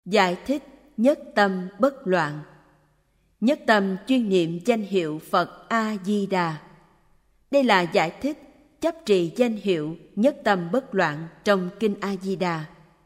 Giải thích nhất tâm bất loạn. Nhất tâm chuyên niệm danh hiệu Phật A-di-đà. Đây là giải thích chấp trì danh hiệu nhất tâm bất loạn trong Kinh A-di-đà.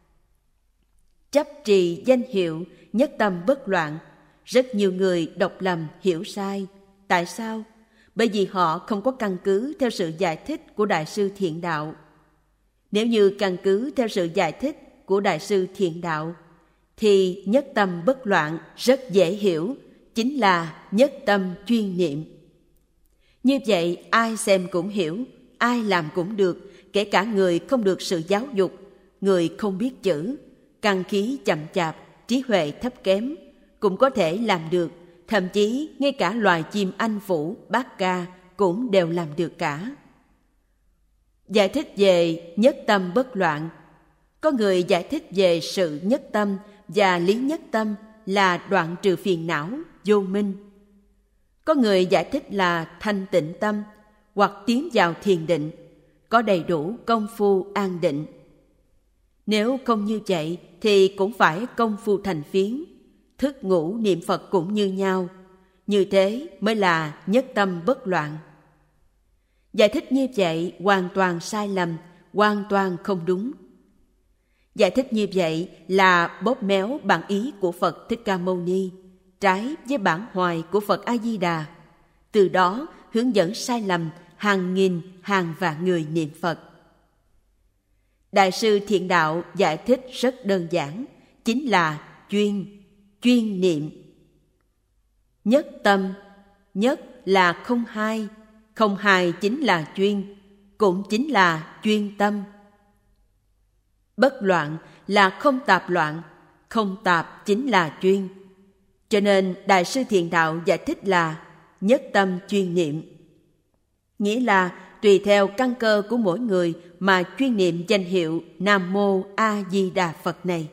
Chấp trì danh hiệu nhất tâm bất loạn, rất nhiều người đọc lầm hiểu sai. Tại sao? Bởi vì họ không có căn cứ theo sự giải thích của Đại sư Thiện Đạo. Nếu như căn cứ theo sự giải thích của Đại sư Thiện Đạo, thì nhất tâm bất loạn rất dễ hiểu, chính là nhất tâm chuyên niệm. Như vậy ai xem cũng hiểu, ai làm cũng được, kể cả người không được sự giáo dục, người không biết chữ, căn khí chậm chạp, trí huệ thấp kém, cũng có thể làm được. Thậm chí ngay cả loài chim anh vũ, bát ca cũng đều làm được cả. Giải thích về nhất tâm bất loạn. Có người giải thích về sự nhất tâm và lý nhất tâm là đoạn trừ phiền não, vô minh. Có người giải thích là thanh tịnh tâm hoặc tiến vào thiền định, có đầy đủ công phu an định. Nếu không như vậy thì cũng phải công phu thành phiến, thức ngủ niệm Phật cũng như nhau. Như thế mới là nhất tâm bất loạn. Giải thích như vậy hoàn toàn sai lầm, hoàn toàn không đúng. Giải thích như vậy là bóp méo bản ý của Phật Thích Ca Mâu Ni, trái với bản hoài của Phật A-di-đà. Từ đó hướng dẫn sai lầm hàng nghìn, hàng vạn người niệm Phật. Đại sư Thiện Đạo giải thích rất đơn giản, chính là chuyên niệm. Nhất tâm, nhất là không hai, không hai chính là chuyên, cũng chính là chuyên tâm. Bất loạn là không tạp loạn, không tạp chính là chuyên. Cho nên Đại sư Thiện Đạo giải thích là nhất tâm chuyên niệm. Nghĩa là tùy theo căn cơ của mỗi người mà chuyên niệm danh hiệu Nam Mô A Di Đà Phật này.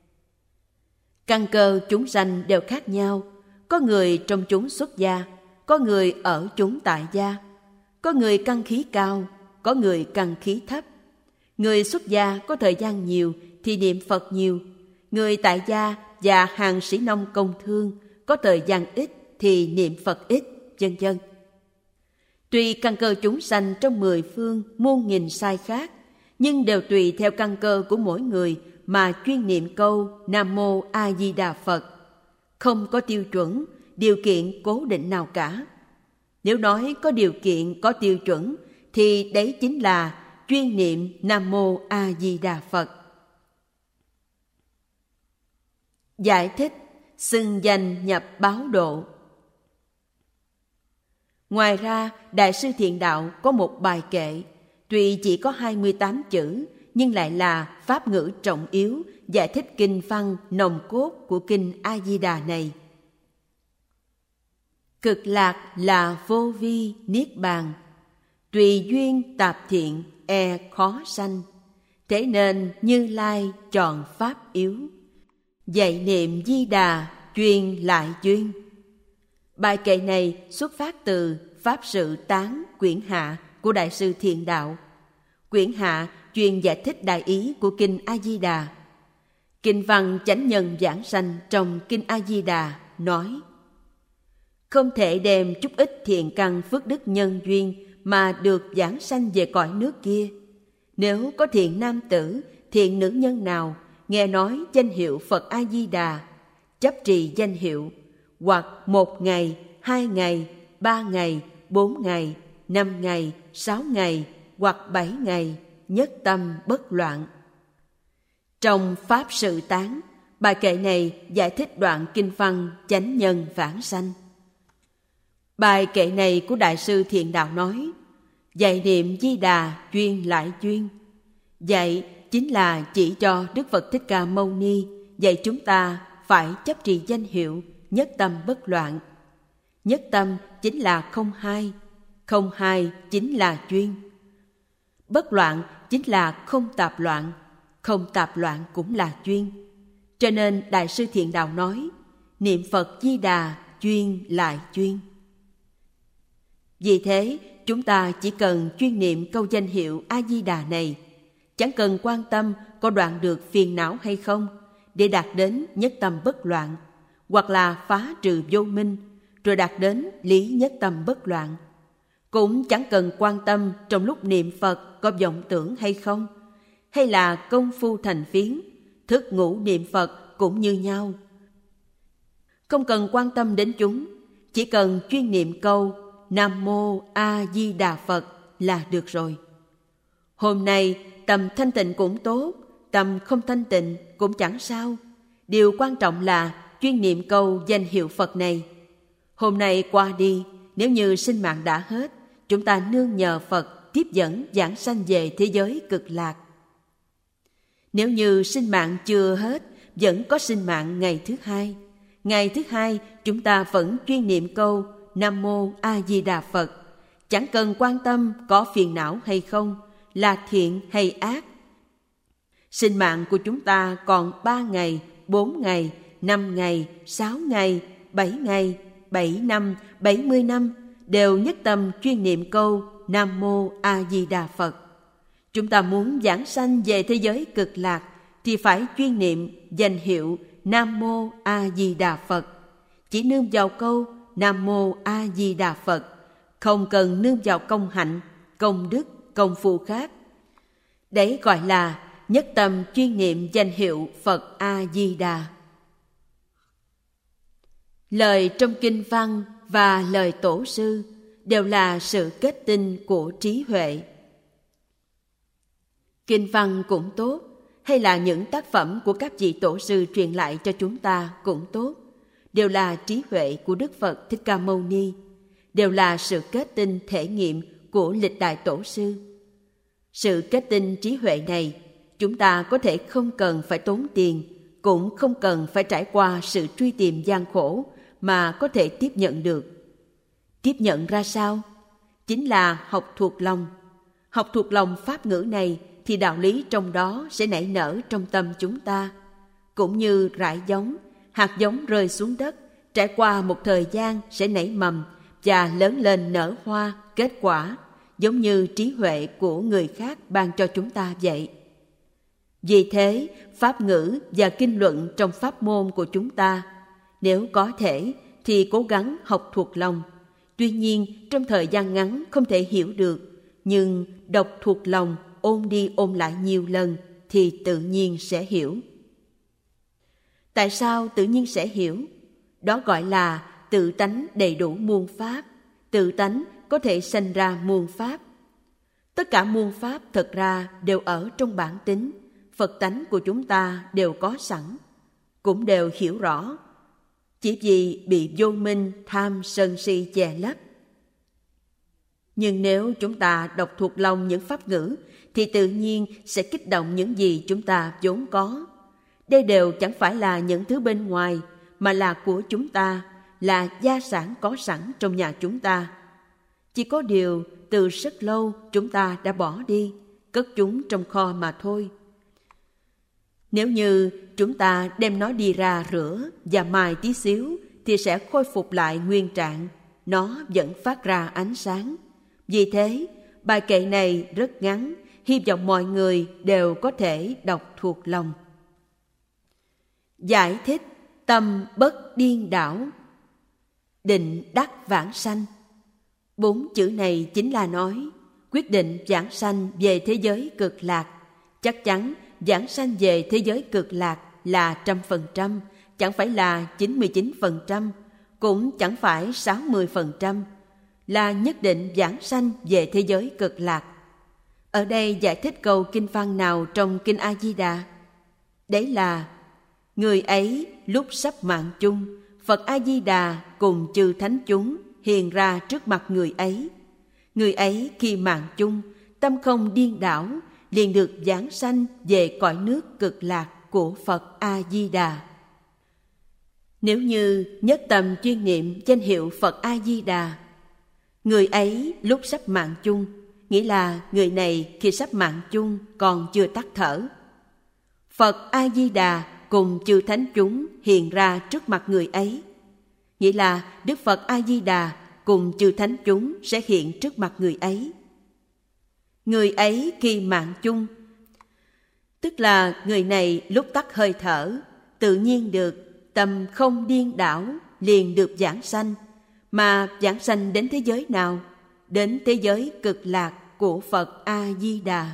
Căn cơ chúng sanh đều khác nhau, có người trong chúng xuất gia, có người ở chúng tại gia, có người căn khí cao, có người căn khí thấp. Người xuất gia có thời gian nhiều thì niệm Phật nhiều, người tại gia và hàng sĩ nông công thương có thời gian ít thì niệm Phật ít, vân vân. Tuy căn cơ chúng sanh trong 10 phương muôn nghìn sai khác, nhưng đều tùy theo căn cơ của mỗi người mà chuyên niệm câu Nam Mô A Di Đà Phật, không có tiêu chuẩn, điều kiện cố định nào cả. Nếu nói có điều kiện, có tiêu chuẩn, thì đấy chính là chuyên niệm Nam Mô A Di Đà Phật. Giải thích xưng danh nhập báo độ. Ngoài ra, Đại sư Thiện Đạo có một bài kệ, tuy chỉ có 28 chữ, nhưng lại là pháp ngữ trọng yếu, giải thích kinh văn nòng cốt của kinh A-di-đà này. Cực lạc là vô vi niết bàn, tùy duyên tạp thiện khó sanh, thế nên Như Lai chọn pháp yếu, dạy niệm Di Đà chuyên lại duyên. Bài kệ này xuất phát từ Pháp Sự Tán quyển hạ của Đại sư Thiện Đạo. Quyển hạ chuyên giải thích đại ý của kinh A-di-đà. Kinh văn chánh nhân giảng sanh trong kinh A-di-đà nói: không thể đem chút ít thiện căn phước đức nhân duyên mà được giảng sanh về cõi nước kia. Nếu có thiện nam tử, thiện nữ nhân nào nghe nói danh hiệu Phật A-di-đà, chấp trì danh hiệu, hoặc 1 ngày, 2 ngày, 3 ngày, 4 ngày, 5 ngày, 6 ngày, hoặc 7 ngày, nhất tâm bất loạn. Trong Pháp Sự Tán, bài kệ này giải thích đoạn kinh văn chánh nhân vãng sanh. Bài kệ này của Đại sư Thiện Đạo nói: dạy niệm Di Đà chuyên lại chuyên. Dạy chính là chỉ cho Đức Phật Thích Ca Mâu Ni dạy chúng ta phải chấp trì danh hiệu nhất tâm bất loạn. Nhất tâm chính là không hai, không hai chính là chuyên. Bất loạn chính là không tạp loạn, không tạp loạn cũng là chuyên. Cho nên Đại sư Thiện Đạo nói: niệm Phật Di Đà chuyên lại chuyên. Vì thế, chúng ta chỉ cần chuyên niệm câu danh hiệu A-di-đà này, chẳng cần quan tâm có đoạn được phiền não hay không, để đạt đến nhất tâm bất loạn, hoặc là phá trừ vô minh, rồi đạt đến lý nhất tâm bất loạn. Cũng chẳng cần quan tâm trong lúc niệm Phật có vọng tưởng hay không, hay là công phu thành phiến, thức ngủ niệm Phật cũng như nhau. Không cần quan tâm đến chúng, chỉ cần chuyên niệm câu Nam Mô A Di Đà Phật là được rồi. Hôm nay tâm thanh tịnh cũng tốt, tâm không thanh tịnh cũng chẳng sao. Điều quan trọng là chuyên niệm câu danh hiệu Phật này. Hôm nay qua đi, nếu như sinh mạng đã hết, chúng ta nương nhờ Phật tiếp dẫn giảng sanh về thế giới cực lạc. Nếu như sinh mạng chưa hết, vẫn có sinh mạng ngày thứ hai. Ngày thứ hai, chúng ta vẫn chuyên niệm câu Nam Mô A Di Đà Phật. Chẳng cần quan tâm có phiền não hay không, là thiện hay ác. Sinh mạng của chúng ta còn 3 ngày, 4 ngày, 5 ngày, 6 ngày, 7 ngày, 7 năm, 70 năm đều nhất tâm chuyên niệm câu Nam Mô A Di Đà Phật. Chúng ta muốn giảng sanh về thế giới cực lạc thì phải chuyên niệm danh hiệu Nam Mô A Di Đà Phật. Chỉ nương vào câu Nam Mô A Di Đà Phật, không cần nương vào công hạnh, công đức, công phu khác. Đấy gọi là nhất tâm chuyên niệm danh hiệu Phật A Di Đà. Lời trong kinh văn và lời tổ sư đều là sự kết tinh của trí huệ. Kinh văn cũng tốt, hay là những tác phẩm của các vị tổ sư truyền lại cho chúng ta cũng tốt, đều là trí huệ của Đức Phật Thích Ca Mâu Ni, đều là sự kết tinh thể nghiệm của lịch đại tổ sư. Sự kết tinh trí huệ này, chúng ta có thể không cần phải tốn tiền, cũng không cần phải trải qua sự truy tìm gian khổ mà có thể tiếp nhận được. Tiếp nhận ra sao? Chính là học thuộc lòng. Học thuộc lòng pháp ngữ này thì đạo lý trong đó sẽ nảy nở trong tâm chúng ta. Cũng như rải giống, hạt giống rơi xuống đất, trải qua một thời gian sẽ nảy mầm và lớn lên nở hoa, kết quả, giống như trí huệ của người khác ban cho chúng ta vậy. Vì thế, pháp ngữ và kinh luận trong pháp môn của chúng ta, nếu có thể thì cố gắng học thuộc lòng. Tuy nhiên, trong thời gian ngắn không thể hiểu được, nhưng đọc thuộc lòng, ôn đi ôn lại nhiều lần thì tự nhiên sẽ hiểu. Tại sao tự nhiên sẽ hiểu? Đó gọi là tự tánh đầy đủ muôn pháp. Tự tánh có thể sanh ra muôn pháp. Tất cả muôn pháp thật ra đều ở trong bản tính, Phật tánh của chúng ta đều có sẵn, cũng đều hiểu rõ, chỉ vì bị vô minh, tham, sân si che lấp. Nhưng nếu chúng ta đọc thuộc lòng những pháp ngữ thì tự nhiên sẽ kích động những gì chúng ta vốn có. Đây đều chẳng phải là những thứ bên ngoài, mà là của chúng ta, là gia sản có sẵn trong nhà chúng ta. Chỉ có điều từ rất lâu chúng ta đã bỏ đi, cất chúng trong kho mà thôi. Nếu như chúng ta đem nó đi ra rửa và mài tí xíu thì sẽ khôi phục lại nguyên trạng, nó vẫn phát ra ánh sáng. Vì thế, bài kệ này rất ngắn, hy vọng mọi người đều có thể đọc thuộc lòng. Giải thích tâm bất điên đảo, định đắc vãng sanh. 4 chữ này chính là nói quyết định vãng sanh về thế giới cực lạc. Chắc chắn vãng sanh về thế giới cực lạc là 100%, chẳng phải là 99%, cũng chẳng phải 60%, là nhất định vãng sanh về thế giới cực lạc. Ở đây giải thích câu kinh văn nào trong kinh A Di Đà? Đấy là người ấy lúc sắp mạng chung, Phật A Di Đà cùng chư thánh chúng hiện ra trước mặt người ấy. Người ấy khi mạng chung, tâm không điên đảo, liền được vãng sanh về cõi nước cực lạc của Phật A Di Đà. Nếu như nhất tâm chuyên niệm danh hiệu Phật A Di Đà, người ấy lúc sắp mạng chung, nghĩa là người này khi sắp mạng chung còn chưa tắt thở. Phật A Di Đà cùng chư thánh chúng hiện ra trước mặt người ấy, nghĩa là Đức Phật A Di Đà cùng chư thánh chúng sẽ hiện trước mặt người ấy. Người ấy khi mạng chung, tức là người này lúc tắt hơi thở, tự nhiên được, tâm không điên đảo, liền được vãng sanh. Mà vãng sanh đến thế giới nào? Đến thế giới cực lạc của Phật A-di-đà.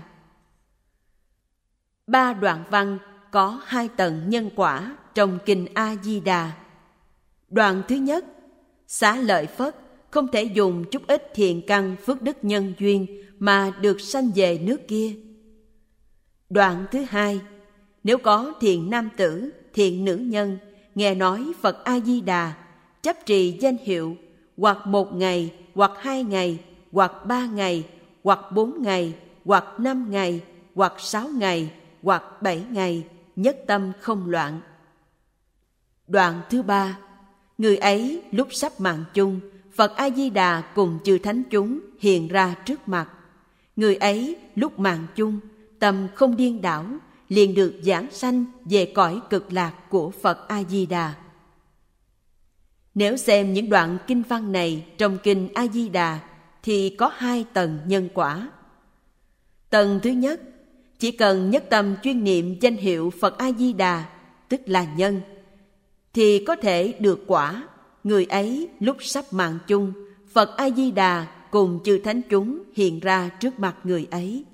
3 đoạn văn có 2 tầng nhân quả trong kinh A-di-đà. Đoạn thứ nhất, xá lợi Phất không thể dùng chút ít thiện căn phước đức nhân duyên mà được sanh về nước kia. Đoạn thứ hai, nếu có thiện nam tử, thiện nữ nhân nghe nói Phật A-di-đà, chấp trì danh hiệu, hoặc 1 ngày, hoặc 2 ngày, hoặc 3 ngày, hoặc 4 ngày, hoặc 5 ngày, hoặc 6 ngày, hoặc 7 ngày, nhất tâm không loạn. Đoạn thứ ba, người ấy lúc sắp mạng chung, Phật A-di-đà cùng chư thánh chúng hiện ra trước mặt. Người ấy lúc mạng chung, tâm không điên đảo, liền được vãng sanh về cõi cực lạc của Phật A-di-đà. Nếu xem những đoạn kinh văn này trong kinh A-di-đà thì có 2 tầng nhân quả. Tầng thứ nhất, chỉ cần nhất tâm chuyên niệm danh hiệu Phật A-di-đà, tức là nhân, thì có thể được quả. Người ấy lúc sắp mạng chung, Phật A-di-đà cùng chư thánh chúng hiện ra trước mặt người ấy.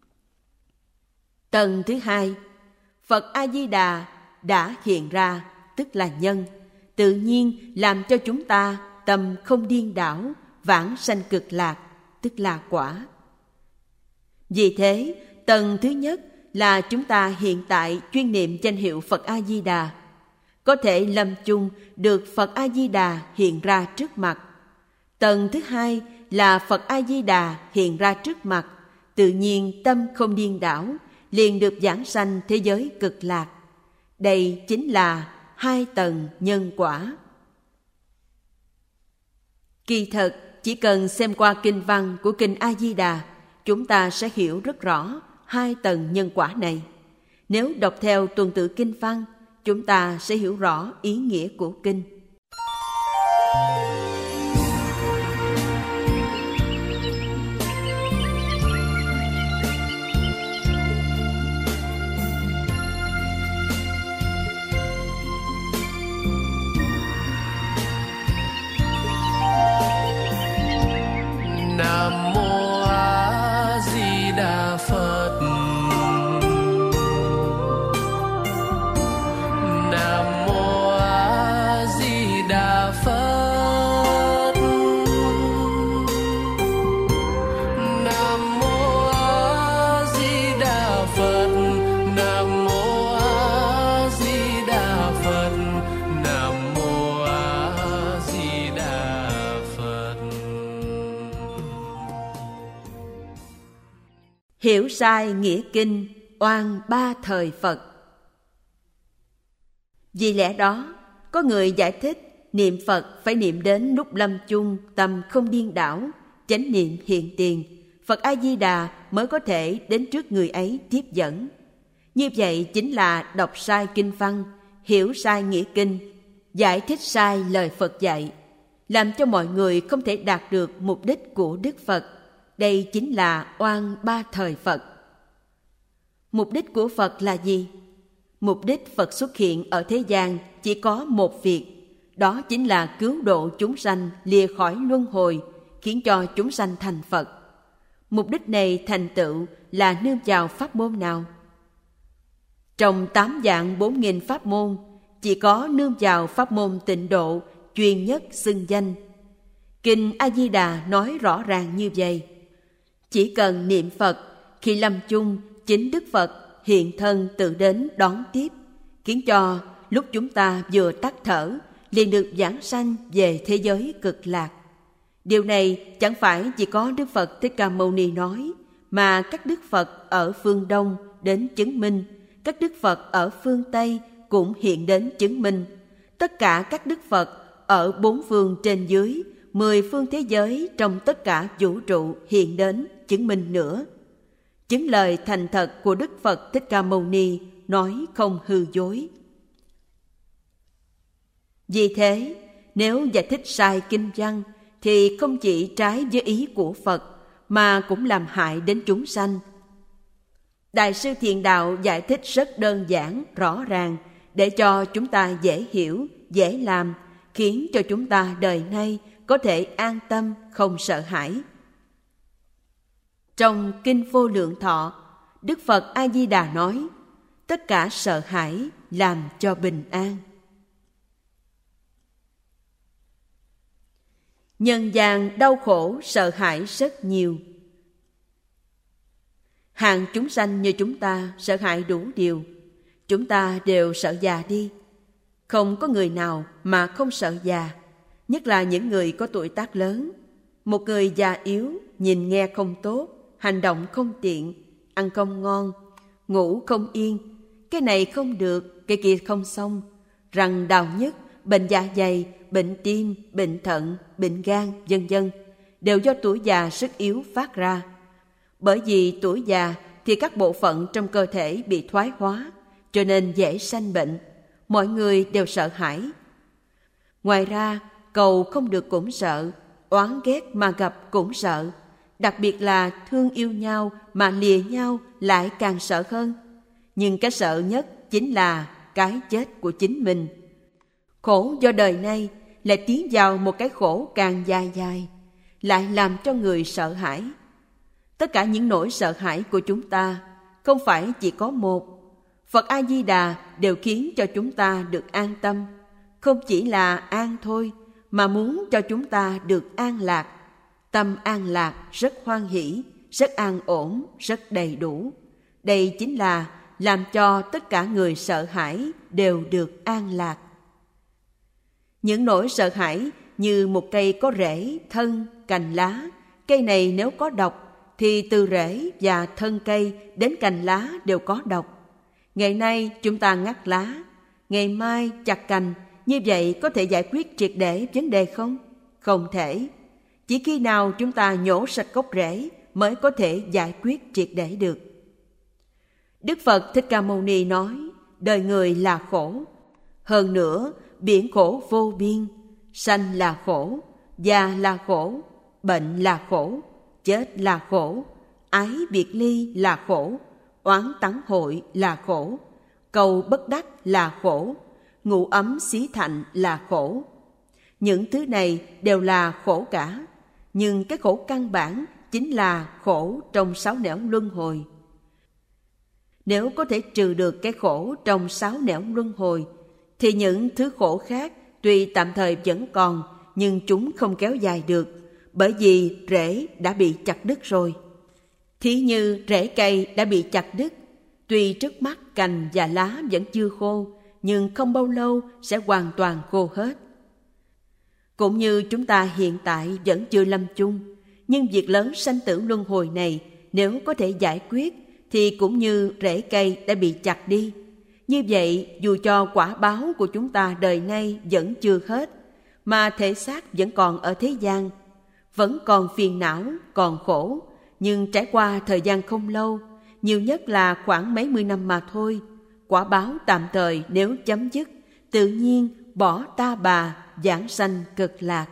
Tầng thứ hai, Phật A-di-đà đã hiện ra, tức là nhân, tự nhiên làm cho chúng ta tâm không điên đảo, vãng sanh cực lạc, tức là quả. Vì thế, tầng thứ nhất là chúng ta hiện tại chuyên niệm danh hiệu Phật A-di-đà, có thể lâm chung được Phật A-di-đà hiện ra trước mặt. Tầng thứ hai là Phật A-di-đà hiện ra trước mặt, tự nhiên tâm không điên đảo, liền được vãng sanh thế giới cực lạc. Đây chính là 2 tầng nhân quả. Kỳ thật, chỉ cần xem qua kinh văn của kinh A-di-đà, chúng ta sẽ hiểu rất rõ 2 tầng nhân quả này. Nếu đọc theo tuần tự kinh văn, chúng ta sẽ hiểu rõ ý nghĩa của kinh. Nam mô A Di Đà Phật. Nam mô A Di Đà Phật. Nam mô A Di Đà Phật. Nam mô A Di Đà Phật. Nam mô A Di Đà Phật. Hiểu sai nghĩa kinh, oan 3 thời Phật. Vì lẽ đó, có người giải thích niệm Phật phải niệm đến lúc lâm chung, tâm không điên đảo, chánh niệm hiện tiền, Phật A-di-đà mới có thể đến trước người ấy tiếp dẫn. Như vậy chính là đọc sai kinh văn, hiểu sai nghĩa kinh, giải thích sai lời Phật dạy, làm cho mọi người không thể đạt được mục đích của Đức Phật. Đây chính là oan 3 thời Phật. Mục đích của Phật là gì? Mục đích Phật xuất hiện ở thế gian chỉ có một việc, đó chính là cứu độ chúng sanh lìa khỏi luân hồi, khiến cho chúng sanh thành Phật. Mục đích này thành tựu là nương vào pháp môn nào? Trong 8 vạn 4.000 pháp môn, chỉ có nương vào pháp môn tịnh độ, chuyên nhất xưng danh. Kinh A-di-đà nói rõ ràng như vậy. Chỉ cần niệm Phật, khi lâm chung, chính Đức Phật hiện thân tự đến đón tiếp, khiến cho lúc chúng ta vừa tắt thở, liền được vãng sanh về thế giới cực lạc. Điều này chẳng phải chỉ có Đức Phật Thích Ca Mâu Ni nói, mà các Đức Phật ở phương Đông đến chứng minh, các Đức Phật ở phương Tây cũng hiện đến chứng minh. Tất cả các Đức Phật ở 4 phương trên dưới, 10 phương thế giới trong tất cả vũ trụ hiện đến chứng minh nữa. Chứng lời thành thật của Đức Phật Thích Ca Mâu Ni nói không hư dối. Vì thế, nếu giải thích sai kinh văn thì không chỉ trái với ý của Phật mà cũng làm hại đến chúng sanh. Đại sư Thiện Đạo giải thích rất đơn giản, rõ ràng để cho chúng ta dễ hiểu, dễ làm, khiến cho chúng ta đời nay có thể an tâm, không sợ hãi. Trong Kinh Vô Lượng Thọ, Đức Phật A-di-đà nói, tất cả sợ hãi làm cho bình an. Nhân gian đau khổ sợ hãi rất nhiều. Hạng chúng sanh như chúng ta sợ hãi đủ điều. Chúng ta đều sợ già đi. Không có người nào mà không sợ già, nhất là những người có tuổi tác lớn. Một người già yếu, nhìn nghe không tốt, hành động không tiện, ăn không ngon, ngủ không yên, cái này không được, cái kia không xong, răng đau nhức, bệnh dạ dày, bệnh tim, bệnh thận, bệnh gan, vân vân, đều do tuổi già sức yếu phát ra. Bởi vì tuổi già thì các bộ phận trong cơ thể bị thoái hóa, cho nên dễ sanh bệnh. Mọi người đều sợ hãi. Ngoài ra, cầu không được cũng sợ, oán ghét mà gặp cũng sợ. Đặc biệt là thương yêu nhau mà lìa nhau lại càng sợ hơn. Nhưng cái sợ nhất chính là cái chết của chính mình. Khổ do đời nay lại tiến vào một cái khổ càng dài dài, lại làm cho người sợ hãi. Tất cả những nỗi sợ hãi của chúng ta không phải chỉ có một. Phật A-di-đà đều khiến cho chúng ta được an tâm. Không chỉ là an thôi, mà muốn cho chúng ta được an lạc. Tâm an lạc rất hoan hỷ, rất an ổn, rất đầy đủ. Đây chính là làm cho tất cả người sợ hãi đều được an lạc. Những nỗi sợ hãi như một cây có rễ, thân, cành lá. Cây này nếu có độc thì từ rễ và thân cây đến cành lá đều có độc. Ngày nay chúng ta ngắt lá, ngày mai chặt cành, như vậy có thể giải quyết triệt để vấn đề không? Không thể. Chỉ khi nào chúng ta nhổ sạch gốc rễ mới có thể giải quyết triệt để được. Đức Phật Thích Ca Mâu Ni nói, đời người là khổ. Hơn nữa, biển khổ vô biên, sanh là khổ, già là khổ, bệnh là khổ, chết là khổ, ái biệt ly là khổ, oán tắng hội là khổ, cầu bất đắc là khổ, ngủ ấm xí thạnh là khổ. Những thứ này đều là khổ cả, nhưng cái khổ căn bản chính là khổ trong sáu nẻo luân hồi. Nếu có thể trừ được cái khổ trong sáu nẻo luân hồi, thì những thứ khổ khác tuy tạm thời vẫn còn, nhưng chúng không kéo dài được, bởi vì rễ đã bị chặt đứt rồi. Thí như rễ cây đã bị chặt đứt, tuy trước mắt cành và lá vẫn chưa khô, nhưng không bao lâu sẽ hoàn toàn khô hết. Cũng như chúng ta hiện tại vẫn chưa lâm chung, nhưng việc lớn sanh tử luân hồi này nếu có thể giải quyết thì cũng như rễ cây đã bị chặt đi. Như vậy, dù cho quả báo của chúng ta đời nay vẫn chưa hết, mà thể xác vẫn còn ở thế gian, vẫn còn phiền não, còn khổ, nhưng trải qua thời gian không lâu, nhiều nhất là khoảng mấy mươi năm mà thôi, quả báo tạm thời nếu chấm dứt, tự nhiên bỏ ta bà, giảng sanh cực lạc.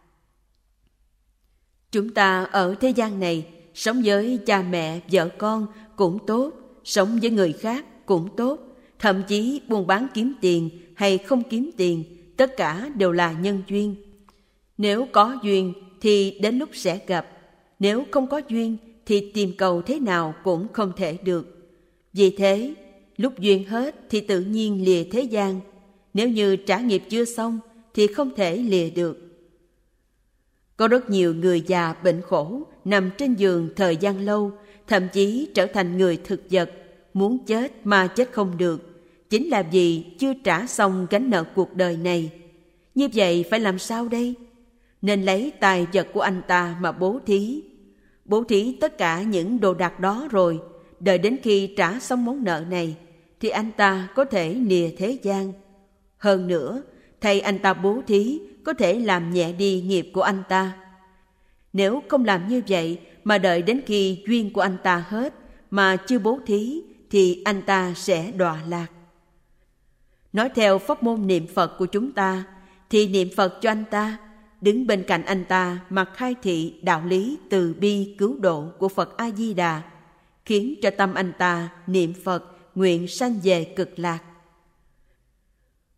Chúng ta ở thế gian này, sống với cha mẹ, vợ con cũng tốt, sống với người khác cũng tốt, thậm chí buôn bán kiếm tiền hay không kiếm tiền, tất cả đều là nhân duyên. Nếu có duyên thì đến lúc sẽ gặp, nếu không có duyên thì tìm cầu thế nào cũng không thể được. Vì thế, lúc duyên hết thì tự nhiên lìa thế gian, nếu như trả nghiệp chưa xong thì không thể lìa được. Có rất nhiều người già bệnh khổ, nằm trên giường thời gian lâu, thậm chí trở thành người thực vật, muốn chết mà chết không được, chính là vì chưa trả xong gánh nợ cuộc đời này. Như vậy phải làm sao đây? Nên lấy tài vật của anh ta mà bố thí. Bố thí tất cả những đồ đạc đó rồi, đợi đến khi trả xong món nợ này, thì anh ta có thể lìa thế gian. Hơn nữa, thầy anh ta bố thí có thể làm nhẹ đi nghiệp của anh ta. Nếu không làm như vậy mà đợi đến khi duyên của anh ta hết mà chưa bố thí, thì anh ta sẽ đọa lạc. Nói theo pháp môn niệm Phật của chúng ta, thì niệm Phật cho anh ta, đứng bên cạnh anh ta mà khai thị đạo lý từ bi cứu độ của Phật A-di-đà, khiến cho tâm anh ta niệm Phật nguyện sanh về cực lạc.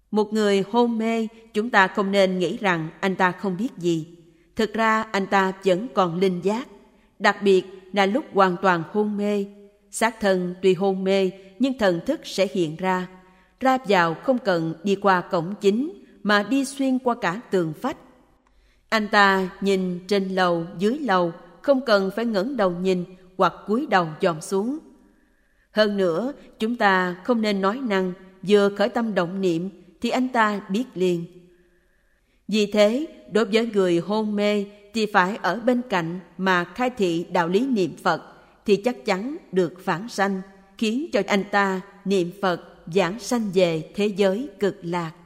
Một người hôn mê, chúng ta không nên nghĩ rằng anh ta không biết gì. Thực ra anh ta vẫn còn linh giác, đặc biệt là lúc hoàn toàn hôn mê. Xác thân tuy hôn mê nhưng thần thức sẽ hiện ra vào không cần đi qua cổng chính mà đi xuyên qua cả tường vách. Anh ta nhìn trên lầu dưới lầu, không cần phải ngẩng đầu nhìn hoặc cúi đầu dòm xuống. Hơn nữa, chúng ta không nên nói năng, vừa khởi tâm động niệm thì anh ta biết liền. Vì thế, đối với người hôn mê thì phải ở bên cạnh mà khai thị đạo lý niệm Phật thì chắc chắn được vãng sanh, khiến cho anh ta niệm Phật vãng sanh về thế giới cực lạc.